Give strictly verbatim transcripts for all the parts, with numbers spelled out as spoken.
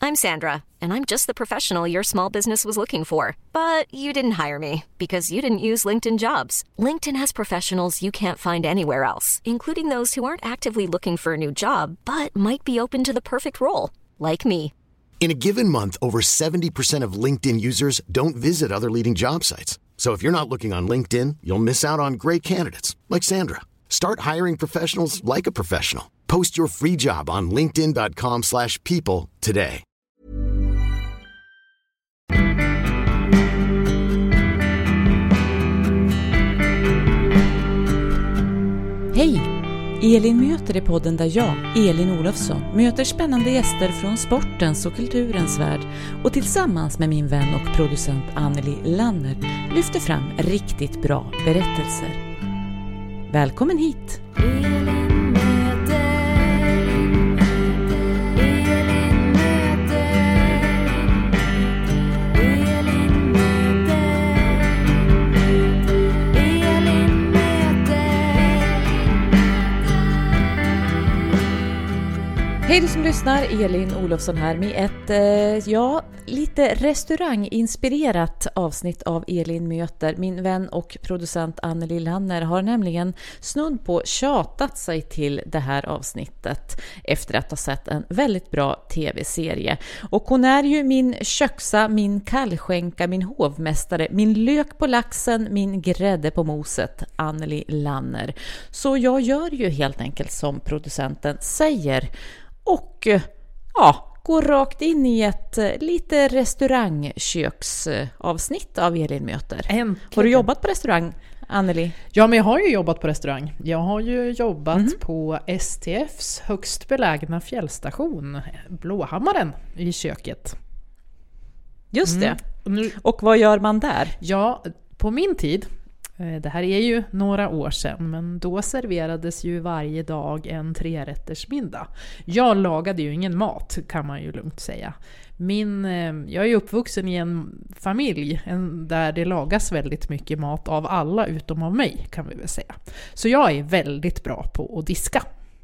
I'm Sandra, and I'm just the professional your small business was looking for. But you didn't hire me because you didn't use LinkedIn Jobs. LinkedIn has professionals you can't find anywhere else, including those who aren't actively looking for a new job, but might be open to the perfect role, like me. In a given month, over seventy percent of LinkedIn users don't visit other leading job sites. So if you're not looking on LinkedIn, you'll miss out on great candidates like Sandra. Start hiring professionals like a professional. Post your free job on linkedin dot com slash people today. Hej! Elin möter i podden där jag, Elin Olofsson, möter spännande gäster från sportens och kulturens värld och tillsammans med min vän och producent Anneli Lanner lyfter fram riktigt bra berättelser. Välkommen hit! Hej du som lyssnar, Elin Olofsson här med ett, eh, ja, lite restauranginspirerat avsnitt av Elin möter. Min vän och producent Anneli Lanner har nämligen snudd på tjatat sig till det här avsnittet efter att ha sett en väldigt bra tv-serie. Och hon är ju min köksa, min kallskänka, min hovmästare, min lök på laxen, min grädde på moset, Anneli Lanner. Så jag gör ju helt enkelt som producenten säger. Och ja, går rakt in i ett lite restaurangköksavsnitt av Elin möter. Äntligen. Har du jobbat på restaurang, Anneli? Ja, men jag har ju jobbat på restaurang. Jag har ju jobbat mm. på S T F:s högst belägna fjällstation, Blåhammaren, i köket. Just mm. det. Och vad gör man där? Ja, på min tid, det här är ju några år sedan, men då serverades ju varje dag en trerättersmiddag. Jag lagade ju ingen mat, kan man ju lugnt säga. Min, jag är ju uppvuxen i en familj där det lagas väldigt mycket mat av alla utom av mig, kan vi väl säga. Så jag är väldigt bra på att diska.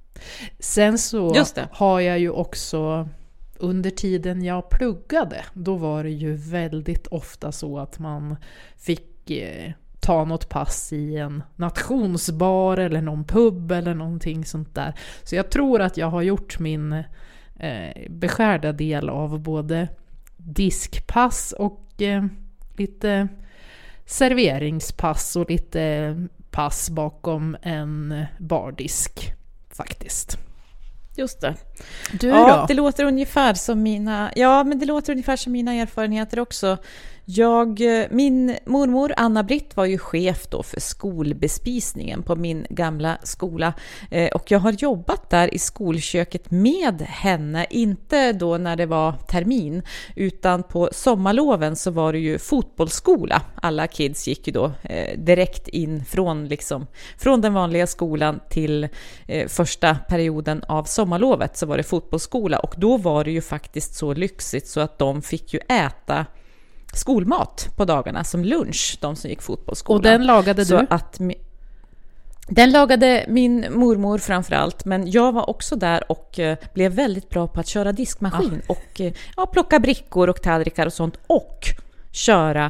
Sen så har jag ju också, under tiden jag pluggade, då var det ju väldigt ofta så att man fick ta något pass i en nationsbar eller någon pub eller någonting sånt där. Så jag tror att jag har gjort min eh, beskärda del av både diskpass och eh, lite serveringspass och lite pass bakom en bardisk faktiskt. Just det. Du ja, då? Det låter ungefär som mina, ja, men det låter ungefär som mina erfarenheter också. Jag, min mormor Anna-Britt var ju chef då för skolbespisningen på min gamla skola, eh, och jag har jobbat där i skolköket med henne, inte då när det var termin, utan på sommarloven så var det ju fotbollsskola. Alla kids gick ju då eh, direkt in från, liksom, från den vanliga skolan till eh, första perioden av sommarlovet, så var det fotbollsskola, och då var det ju faktiskt så lyxigt så att de fick ju äta skolmat på dagarna som lunch, de som gick fotbollsskolan. Och den lagade så du? Att mi- den lagade min mormor framförallt, men jag var också där och uh, blev väldigt bra på att köra diskmaskin ah. och uh, ja, plocka brickor och tallrikar och sånt, och köra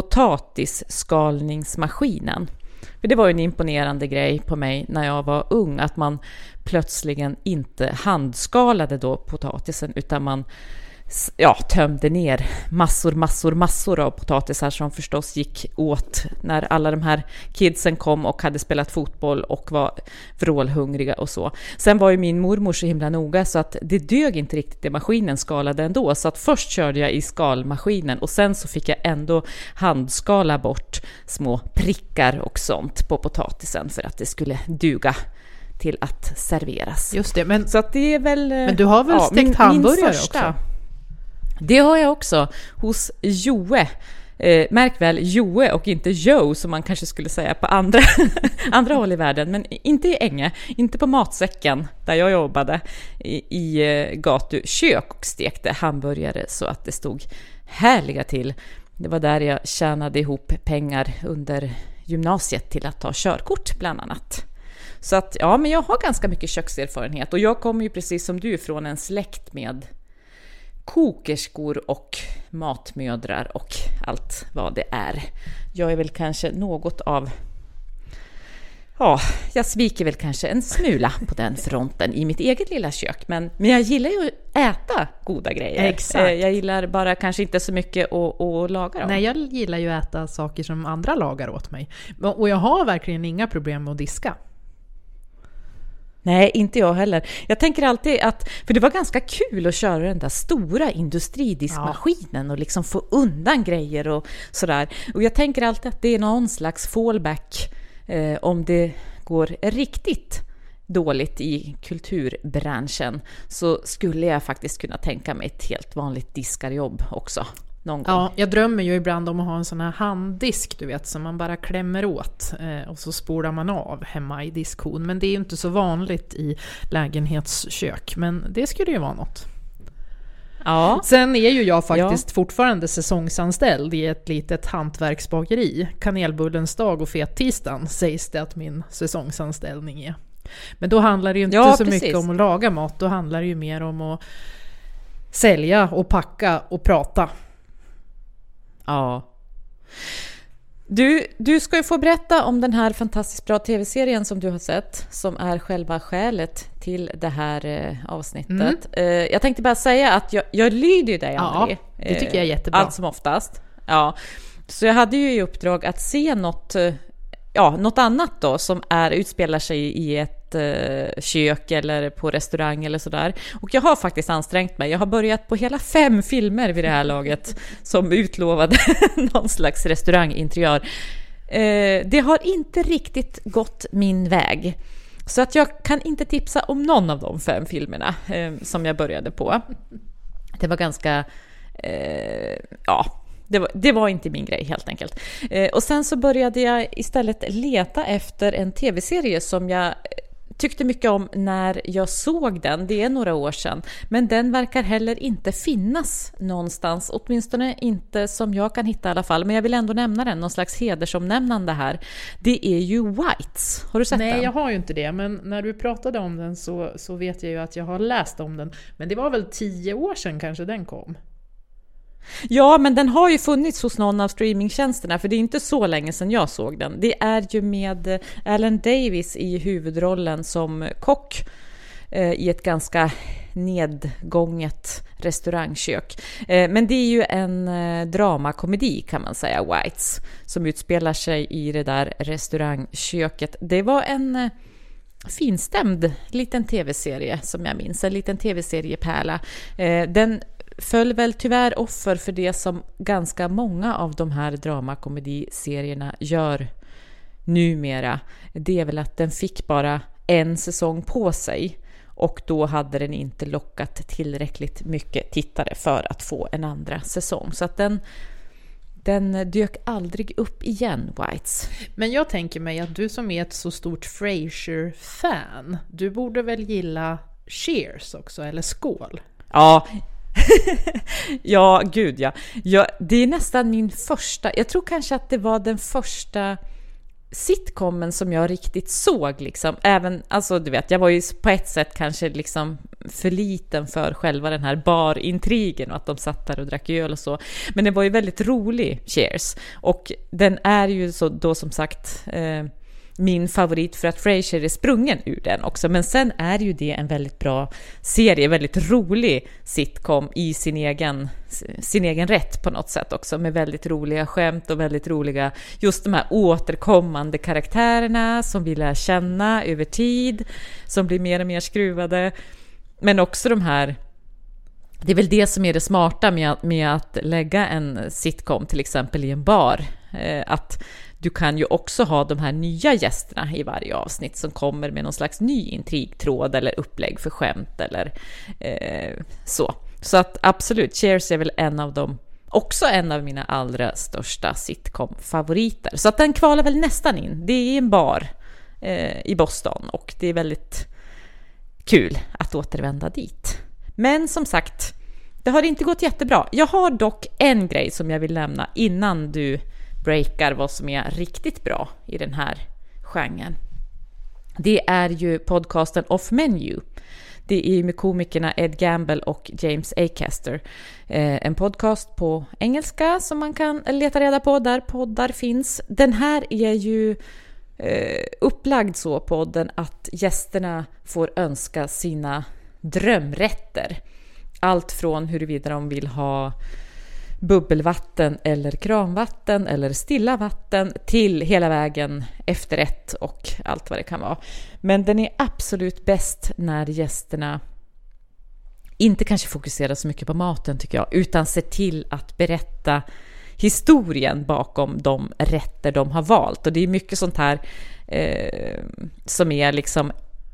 potatisskalningsmaskinen. För det var ju en imponerande grej på mig när jag var ung, att man plötsligen inte handskalade då potatisen, utan man ja, tömde ner massor, massor, massor av potatisar som förstås gick åt när alla de här kidsen kom och hade spelat fotboll och var vrålhungriga och så. Sen var ju min mormor så himla noga så att det dög inte riktigt det maskinen skalade ändå, så att först körde jag i skalmaskinen och sen så fick jag ändå handskala bort små prickar och sånt på potatisen för att det skulle duga till att serveras. Just det, men, så att det är väl, men du har väl ja, stekt min, hamburgare min första, också? Det har jag också hos Joe. Eh, märk väl Joe och inte Joe som man kanske skulle säga på andra, andra håll i världen. Men inte i Änge, inte på Matsäcken där jag jobbade i, i eh, gatukök och stekte hamburgare så att det stod härliga till. Det var där jag tjänade ihop pengar under gymnasiet till att ta körkort bland annat. Så att ja, men jag har ganska mycket kökserfarenhet och jag kommer ju precis som du från en släkt med kokerskor och matmödrar och allt vad det är. Jag är väl kanske något av... Ja, jag sviker väl kanske en smula på den fronten i mitt eget lilla kök. Men, men jag gillar ju att äta goda grejer. Exakt. Jag gillar bara kanske inte så mycket att, att laga dem. Nej, jag gillar ju att äta saker som andra lagar åt mig. Och jag har verkligen inga problem med att diska. Nej, inte jag heller. Jag tänker alltid att, för det var ganska kul att köra den där stora industridiskmaskinen, ja, och liksom få undan grejer och sådär. Och jag tänker alltid att det är någon slags fallback eh, om det går riktigt dåligt i kulturbranschen, så skulle jag faktiskt kunna tänka mig ett helt vanligt diskarjobb också. Någon gång. Ja, jag drömmer ju ibland om att ha en sån här handdisk, du vet, som man bara klämmer åt eh, och så spolar man av hemma i diskhon. Men det är ju inte så vanligt i lägenhetskök, men det skulle ju vara något. Ja. Sen är ju jag faktiskt ja. fortfarande säsongsanställd i ett litet hantverksbageri. Kanelbullens dag och fettisdagen sägs det att min säsongsanställning är. Men då handlar det ju inte ja, så precis. mycket om att laga mat, då handlar det ju mer om att sälja och packa och prata. Ja. Du, du ska ju få berätta om den här fantastiskt bra tv-serien som du har sett, som är själva skälet till det här eh, avsnittet. Mm. Eh, jag tänkte bara säga att jag, jag lyder ju dig, Anneli. Ja, det tycker jag är jättebra. Allt som oftast. Ja. Så jag hade ju i uppdrag att se något, ja, något annat då som är, utspelar sig i ett eh, kök eller på restaurang eller sådär. Och jag har faktiskt ansträngt mig. Jag har börjat på hela fem filmer vid det här laget som utlovade någon slags restauranginteriör. Eh, det har inte riktigt gått min väg. Så att jag kan inte tipsa om någon av de fem filmerna eh, som jag började på. Det var ganska... Eh, ja... Det var, det var inte min grej helt enkelt. Eh, och sen så började jag istället leta efter en tv-serie som jag tyckte mycket om när jag såg den. Det är några år sedan. Men den verkar heller inte finnas någonstans. Åtminstone inte som jag kan hitta i alla fall. Men jag vill ändå nämna den. Någon slags hedersomnämnande här. Det är ju Whites. Har du sett Nej, den? Nej, jag har ju inte det. Men när du pratade om den så, så vet jag ju att jag har läst om den. Men det var väl tio år sedan kanske den kom. Ja, men den har ju funnits hos någon av streamingtjänsterna, för det är inte så länge sedan jag såg den. Det är ju med Alan Davis i huvudrollen som kock eh, i ett ganska nedgånget restaurangkök. Eh, men det är ju en eh, dramakomedi kan man säga, Whites, som utspelar sig i det där restaurangköket. Det var en... Eh, finstämd liten tv-serie som jag minns, en liten tv-seriepärla. Eh, den föll väl tyvärr offer för det som ganska många av de här dramakomediserierna gör numera. Det är väl att den fick bara en säsong på sig och då hade den inte lockat tillräckligt mycket tittare för att få en andra säsong. Så att den Den dök aldrig upp igen, Whites. Men jag tänker mig att du som är ett så stort Frasier-fan, du borde väl gilla Cheers också, eller Skål? Ja, ja, gud ja. ja. Det är nästan min första, jag tror kanske att det var den första sitcomen som jag riktigt såg liksom. Även, alltså du vet, jag var ju på ett sätt kanske liksom för liten för själva den här barintrigen och att de satt där och drack öl och så. Men det var ju väldigt rolig, Cheers. Och den är ju så då som sagt eh, min favorit för att Frasier är sprungen ur den också. Men sen är ju det en väldigt bra serie, väldigt rolig sitcom i sin egen, sin egen rätt på något sätt också. Med väldigt roliga skämt och väldigt roliga, just de här återkommande karaktärerna som vi lär känna över tid, som blir mer och mer skruvade. Men också de här, det är väl det som är det smarta med att, med att lägga en sitcom till exempel i en bar. Eh, att du kan ju också ha de här nya gästerna i varje avsnitt som kommer med någon slags ny intrigtråd eller upplägg för skämt eller eh, så. Så att absolut, Cheers är väl en av dem, också en av mina allra största sitcom-favoriter. Så att den kvalar väl nästan in. Det är en bar eh, i Boston och det är väldigt kul att återvända dit. Men som sagt, det har inte gått jättebra. Jag har dock en grej som jag vill nämna innan du breakar vad som är riktigt bra i den här genren. Det är ju podcasten Off Menu. Det är med komikerna Ed Gamble och James Acaster. Eh, en podcast på engelska som man kan leta reda på där poddar finns. Den här är ju eh, upplagd så, podden, att gästerna får önska sina drömrätter. Allt från huruvida de vill ha bubbelvatten eller kranvatten eller stilla vatten till hela vägen efterrätt och allt vad det kan vara. Men den är absolut bäst när gästerna inte kanske fokuserar så mycket på maten, tycker jag, utan ser till att berätta historien bakom de rätter de har valt. Och det är mycket sånt här eh, som är liksom: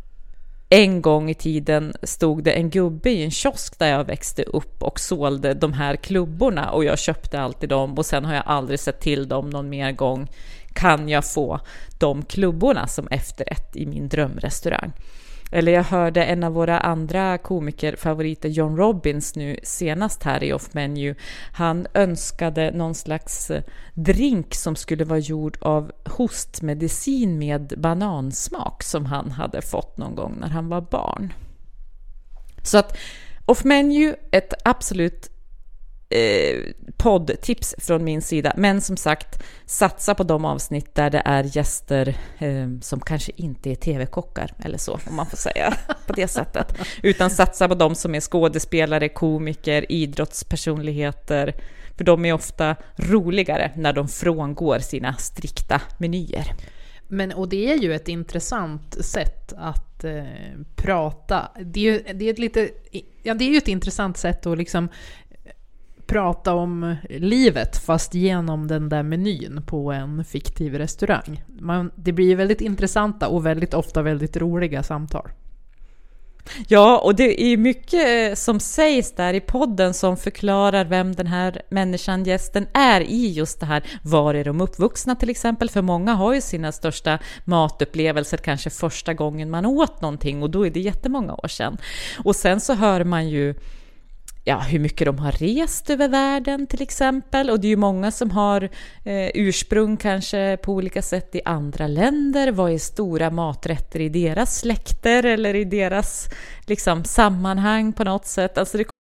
en gång i tiden stod det en gubbe i en kiosk där jag växte upp och sålde de här klubborna och jag köpte alltid dem och sen har jag aldrig sett till dem någon mer gång. Kan jag få de klubborna som efterrätt i min drömrestaurang? Eller jag hörde en av våra andra komikerfavoriter, John Robbins, nu senast här i Off Menu. Han önskade någon slags drink som skulle vara gjord av hostmedicin med banansmak som han hade fått någon gång när han var barn. Så att Off Menu, ett absolut eh, poddtips från min sida. Men som sagt, satsa på de avsnitt där det är gäster eh, som kanske inte är tv-kockar eller så, om man får säga på det sättet. Utan satsa på de som är skådespelare, komiker, idrottspersonligheter. För de är ofta roligare när de frångår sina strikta menyer. Men, och det är ju ett intressant sätt att eh, prata. Det är ju det är ett lite, ja, det är ju ett intressant sätt att liksom prata om livet fast genom den där menyn på en fiktiv restaurang. Man, det blir ju väldigt intressanta och väldigt ofta väldigt roliga samtal. Ja, och det är mycket som sägs där i podden som förklarar vem den här människan, gästen, är i just det här. Var är de uppvuxna till exempel? För många har ju sina största matupplevelser kanske första gången man åt någonting, och då är det jättemånga år sedan. Och sen så hör man ju ja, hur mycket de har rest över världen till exempel. Och det är ju många som har eh, ursprung kanske på olika sätt i andra länder. Vad är stora maträtter i deras släkter eller i deras liksom sammanhang på något sätt. Alltså det...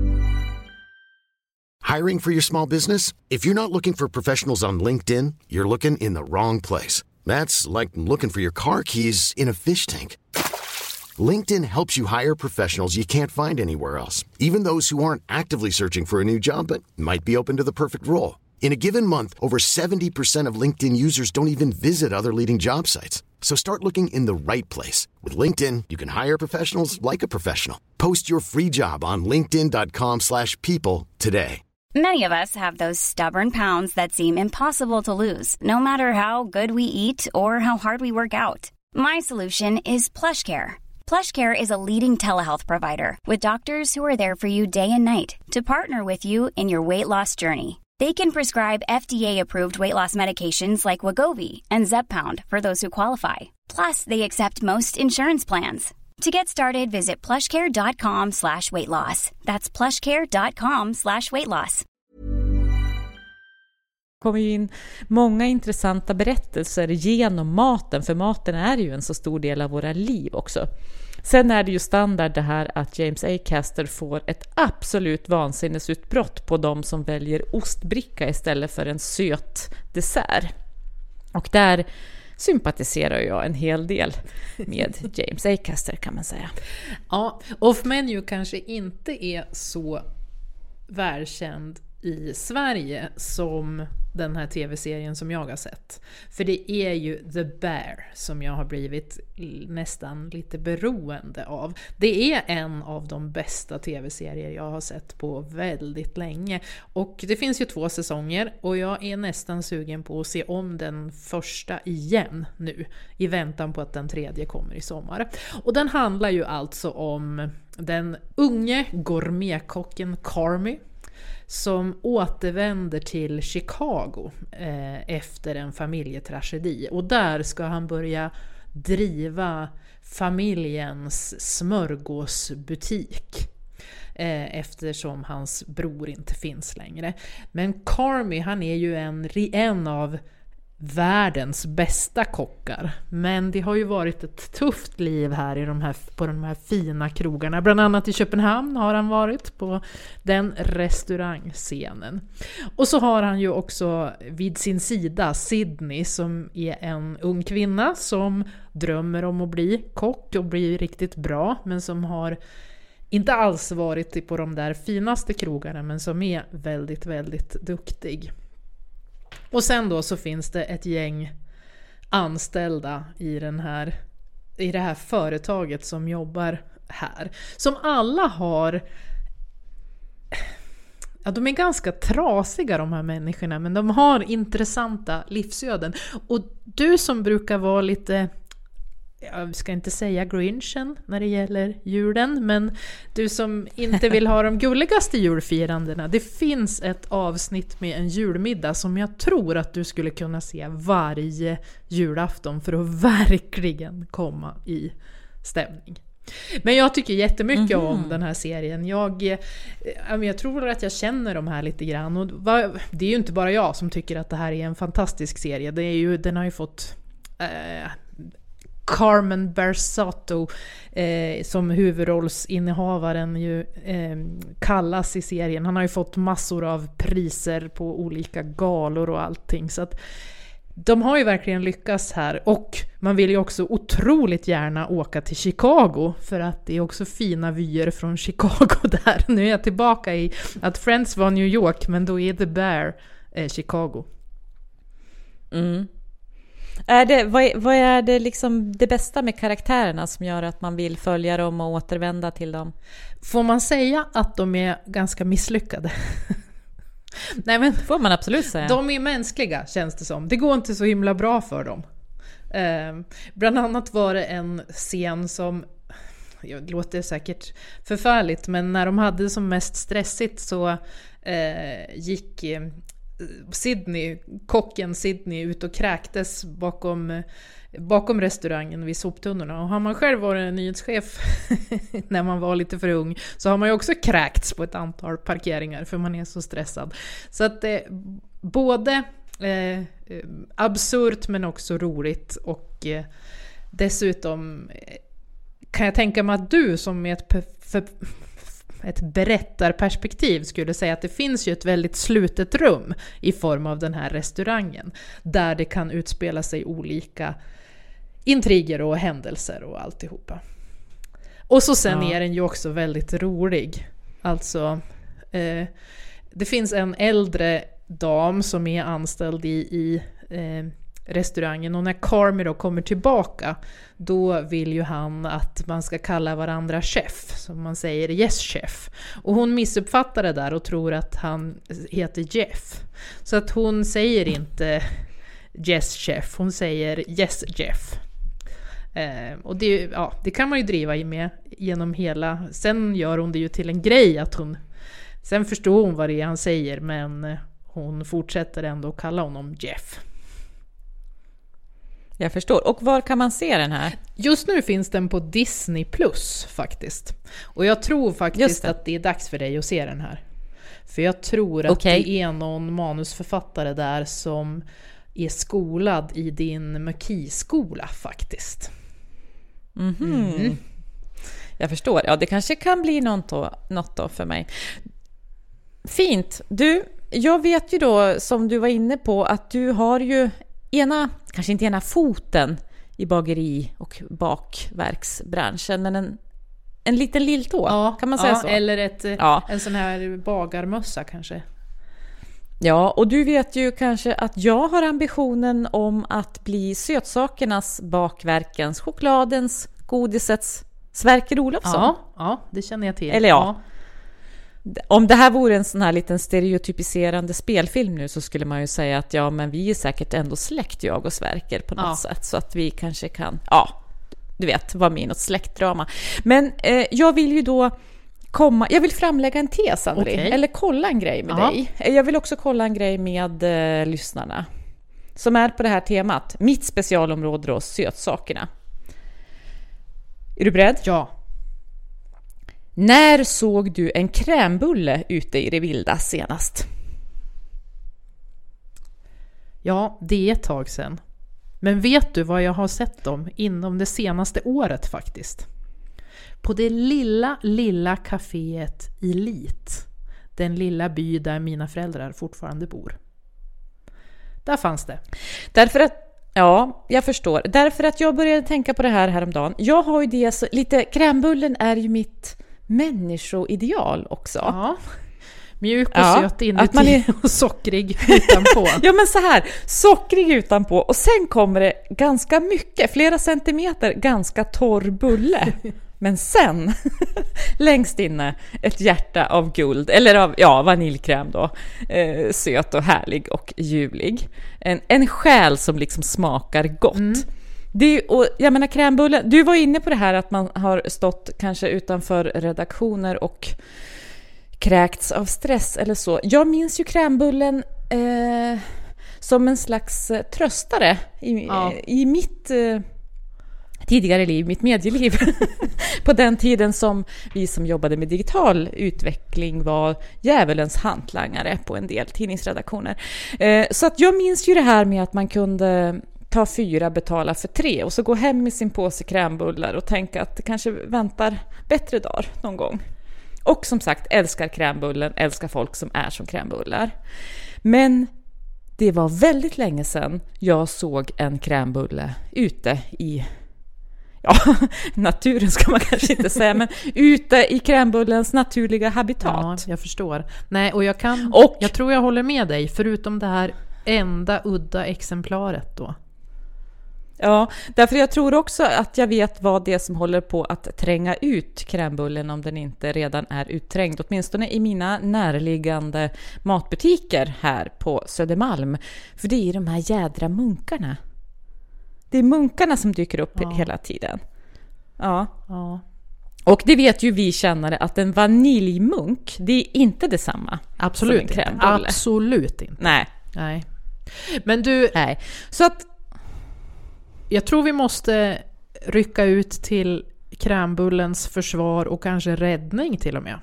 Hiring for your small business? If you're not looking for professionals on LinkedIn, you're looking in the wrong place. That's like looking for your car keys in a fish tank. LinkedIn helps you hire professionals you can't find anywhere else, even those who aren't actively searching for a new job but might be open to the perfect role. In a given month, over seventy percent of LinkedIn users don't even visit other leading job sites. So start looking in the right place. With LinkedIn, you can hire professionals like a professional. Post your free job on linkedin dot com slash people today. Many of us have those stubborn pounds that seem impossible to lose, no matter how good we eat or how hard we work out. My solution is PlushCare. PlushCare is a leading telehealth provider with doctors who are there for you day and night to partner with you in your weight loss journey. They can prescribe F D A-approved weight loss medications like Wegovy and Zepbound for those who qualify. Plus, they accept most insurance plans. To get started, visit plushcare.com slash weight loss. That's plushcare.com slash weight loss. Det kommer ju in många intressanta berättelser genom maten, för maten är ju en så stor del av våra liv också. Sen är det ju standard det här att James Acaster får ett absolut vansinnesutbrott på de som väljer ostbricka istället för en söt dessert. Och där sympatiserar jag en hel del med James Acaster, kan man säga. Ja, Off Menu kanske inte är så välkänd i Sverige som den här tv-serien som jag har sett. För det är ju The Bear som jag har blivit nästan lite beroende av. Det är en av de bästa tv-serier jag har sett på väldigt länge. Och det finns ju två säsonger och jag är nästan sugen på att se om den första igen nu, i väntan på att den tredje kommer i sommar. Och den handlar ju alltså om den unge gourmetkocken Carmy som återvänder till Chicago eh, efter en familjetragedi. Och där ska han börja driva familjens smörgåsbutik eh, eftersom hans bror inte finns längre. Men Carmy, han är ju en, en av världens bästa kockar. Men det har ju varit ett tufft liv här, i de här på de här fina krogarna. Bland annat i Köpenhamn har han varit på den restaurangscenen. Och så har han ju också vid sin sida Sydney, som är en ung kvinna som drömmer om att bli kock och bli riktigt bra, men som har inte alls varit på de där finaste krogarna, men som är väldigt, väldigt duktig. Och sen då så finns det ett gäng anställda i, den här, i det här företaget som jobbar här. Som alla har... Ja, de är ganska trasiga, de här människorna, men de har intressanta livsöden. Och du som brukar vara lite... Jag ska inte säga grinchen när det gäller julen, men du som inte vill ha de gulligaste julfirandena, det finns ett avsnitt med en julmiddag som jag tror att du skulle kunna se varje julafton för att verkligen komma i stämning. Men jag tycker jättemycket mm-hmm. om den här serien. Jag, jag tror att jag känner de här lite grann, och det är ju inte bara jag som tycker att det här är en fantastisk serie. Det är ju, den har ju fått eh, Carmen Bersato eh, som huvudrollsinnehavaren ju eh, kallas i serien. Han har ju fått massor av priser på olika galor och allting, så att de har ju verkligen lyckats här. Och man vill ju också otroligt gärna åka till Chicago, för att det är också fina vyer från Chicago där. Nu är jag tillbaka i att Friends var New York, men då är The Bear eh, Chicago. Mm. Är det, vad, är, vad är det liksom det bästa med karaktärerna som gör att man vill följa dem och återvända till dem? Får man säga att de är ganska misslyckade? Nej, men får man absolut säga. De är mänskliga, känns det som. Det går inte så himla bra för dem. Eh, bland annat var det en scen som, ja, det låter säkert förfärligt, men när de hade som mest stressigt så eh, gick eh, Sydney, kocken Sydney, ut och kräktes bakom, bakom restaurangen vid soptunnorna. Och har man själv varit en nyhetschef när man var lite för ung, så har man ju också kräkts på ett antal parkeringar för man är så stressad. Så att det eh, både eh, absurt men också roligt, och eh, dessutom eh, kan jag tänka mig att du som är ett för, ett berättarperspektiv skulle säga att det finns ju ett väldigt slutet rum i form av den här restaurangen, där det kan utspela sig olika intriger och händelser och alltihopa. Och så sen ja. är den ju också väldigt rolig. Alltså eh, det finns en äldre dam som är anställd i, i eh, restaurangen, och när Carmy då kommer tillbaka, då vill ju han att man ska kalla varandra chef, som man säger yes chef, och hon missuppfattar det där och tror att han heter Jeff, så att hon säger inte yes chef, hon säger yes Jeff. Eh, och det, ja, det kan man ju driva i med genom hela, sen gör hon det ju till en grej att hon, sen förstår hon vad det är han säger, men hon fortsätter ändå att kalla honom Jeff. Jag förstår. Och var kan man se den här? Just nu finns den på Disney Plus faktiskt. Och jag tror faktiskt det. att det är dags för dig att se den här. För jag tror att okay. det är någon manusförfattare där som är skolad i din McKee-skola faktiskt. Mm-hmm. Mm. Jag förstår. Ja, det kanske kan bli något då, något då för mig. Fint. Du, jag vet ju då, som du var inne på, att du har ju ena, kanske inte ena foten i bageri- och bakverksbranschen, men en, en liten lilltå, ja, kan man säga ja, så? Eller ett, ja. en sån här bagarmössa kanske. Ja, och du vet ju kanske att jag har ambitionen om att bli sötsakernas, bakverkens, chokladens, godisets Sverker Olofsson. Ja, ja, det känner jag till. Eller ja. ja. Om det här vore en sån här liten stereotypiserande spelfilm nu, så skulle man ju säga att ja, men vi är säkert ändå släkt, jag och Sverker på något ja. sätt, så att vi kanske kan, ja, du vet, vara med i något släktdrama. Men eh, jag vill ju då komma, jag vill framlägga en tes, André, okay. eller kolla en grej med ja. dig. Jag vill också kolla en grej med eh, lyssnarna som är på det här temat. Mitt specialområde då, sötsakerna. Är du beredd? Ja. När såg du en krämbulle ute i det vilda senast? Ja, det är ett tag sedan. Men vet du vad jag har sett dem inom det senaste året faktiskt? På det lilla, lilla kaféet Elit. Den lilla by där mina föräldrar fortfarande bor. Där fanns det. Därför att, ja, jag förstår. Därför att jag började tänka på det här häromdagen. Jag har ju det så, lite, krämbullen är ju mitt människoideal också. Ja. Mjuk och ja, söt inuti att man är... och sockrig utanpå. Ja, men så här, sockrig utanpå och sen kommer det ganska mycket, flera centimeter, ganska torr bulle. Men sen, längst inne, ett hjärta av guld, eller av ja, vaniljkräm då, eh, söt och härlig och julig. En, en själ som liksom smakar gott. Mm. Det, och jag menar krämbullen, du var inne på det här att man har stått kanske utanför redaktioner och kräkts av stress eller så. Jag minns ju krämbullen eh, som en slags eh, tröstare i, ja. i mitt eh, tidigare liv, mitt medieliv. På den tiden som vi som jobbade med digital utveckling var djävulens hantlangare på en del tidningsredaktioner. Eh, så att jag minns ju det här med att man kunde ta fyra, betala för tre och så gå hem med sin påse krämbullar och tänka att det kanske väntar bättre dagar någon gång. Och som sagt, älskar krämbullen, älskar folk som är som krämbullar. Men det var väldigt länge sedan jag såg en krämbulle ute i, ja, naturen ska man kanske inte säga, men ute i krämbullens naturliga habitat. Ja, jag förstår. Nej, och jag kan, och, jag tror jag håller med dig, förutom det här enda udda exemplaret då. Ja, därför jag tror också att jag vet vad det är som håller på att tränga ut krämbullen om den inte redan är utträngd. Åtminstone i mina närliggande matbutiker här på Södermalm. För det är de här jädra munkarna. Det är munkarna som dyker upp ja. hela tiden. Ja. ja. Och det vet ju vi kännare att en vaniljmunk, det är inte detsamma. Absolut som en krämbulle. Inte. Absolut inte. Nej. Nej. Men du... Nej. Så att... Jag tror vi måste rycka ut till krämbullens försvar och kanske räddning till och med.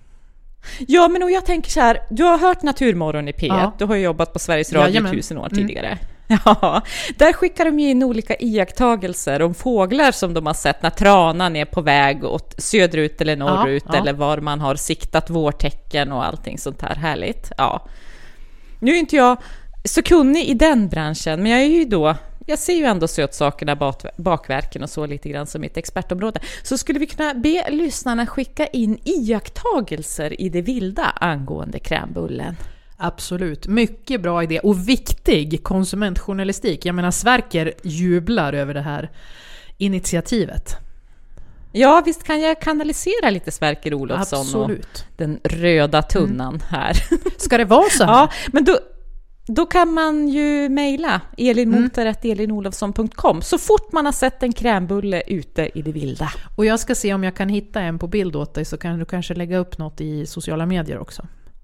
Ja, men och jag tänker så här, du har hört Naturmorgon i P ett, ja. Du har ju jobbat på Sveriges Radio Jajamän. tusen år tidigare. Mm. Ja, där skickar de ju in olika iakttagelser om fåglar som de har sett när tranan är på väg åt söderut eller norrut ja, ja. eller var man har siktat vårtecken och allting sånt här härligt. Ja. Nu är inte jag så kunnig i den branschen, men jag är ju då Jag ser ju ändå sötsakerna, bakverken och så lite grann som mitt expertområde. Så skulle vi kunna be lyssnarna skicka in iakttagelser i det vilda angående krämbullen. Absolut, mycket bra idé och viktig konsumentjournalistik. Jag menar, Sverker jublar över det här initiativet. Ja, visst kan jag kanalisera lite Sverker Olofsson Absolut. och den röda tunnan mm. här. Ska det vara så här? Ja, men då... Då kan man ju mejla elinmotor at elinolofsson punkt com så fort man har sett en krämbulle ute i det vilda. Och jag ska se om jag kan hitta en på bild åt dig, så kan du kanske lägga upp något i sociala medier också.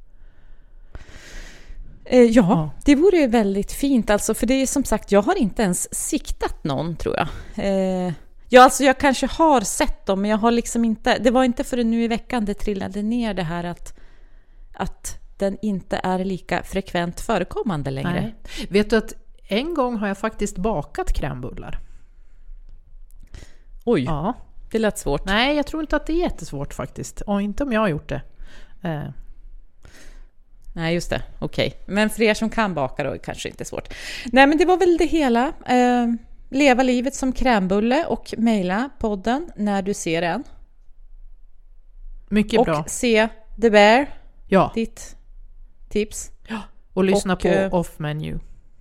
Eh, ja, ja, det vore väldigt fint. Alltså, för det är som sagt, jag har inte ens siktat någon, tror jag. Eh, ja, alltså jag kanske har sett dem, men jag har liksom inte... Det var inte förrän nu i veckan det trillade ner det här att... att den inte är lika frekvent förekommande längre. Nej. Vet du att en gång har jag faktiskt bakat krämbullar. Oj, ja. Det lät svårt. Nej, jag tror inte att det är jättesvårt faktiskt. Och inte om jag har gjort det. Eh. Nej, just det. Okej. Okay. Men för er som kan baka då är det kanske inte svårt. Nej, men det var väl det hela. Eh, leva livet som krämbulle och mejla podden när du ser den. Mycket och bra. Och se The Bear. Ja. Ditt tips. Ja. Och lyssna och, på uh, Off Menu.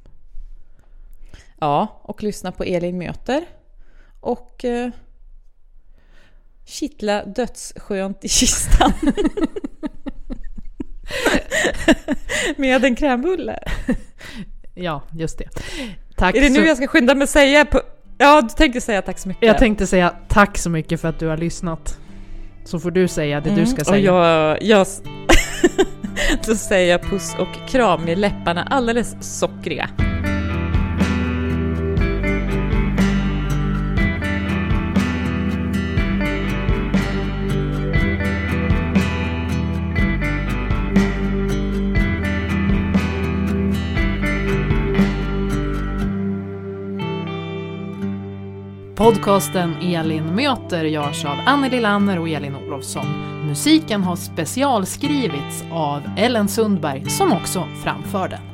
Ja, och lyssna på Elin möter. Och uh, kittla dödsskönt i kistan. Med en krämbulle. Ja, just det. Tack. Är det så... nu jag ska skynda mig säga? På... Ja, du tänkte säga tack så mycket. Jag tänkte säga tack så mycket för att du har lyssnat. Så får du säga det mm, du ska säga. Och jag... jag... Då säger jag puss och kram med läpparna alldeles sockriga. Podcasten Elin möter görs av Anneli Lanner och Elin Olofsson. Musiken har specialskrivits av Ellen Sundberg som också framför den.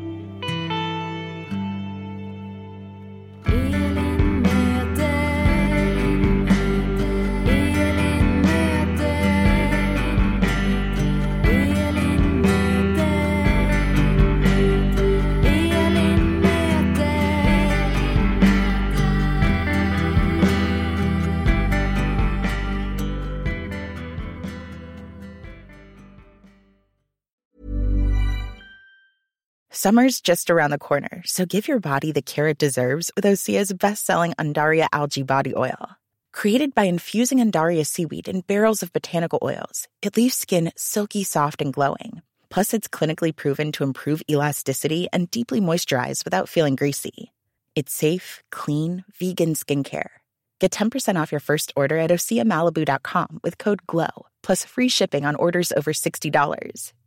Summer's just around the corner, so give your body the care it deserves with Osea's best-selling Undaria Algae Body Oil. Created by infusing Undaria seaweed in barrels of botanical oils, it leaves skin silky, soft, and glowing. Plus, it's clinically proven to improve elasticity and deeply moisturize without feeling greasy. It's safe, clean, vegan skincare. Get ten percent off your first order at osea malibu dot com with code GLOW, plus free shipping on orders over sixty dollars.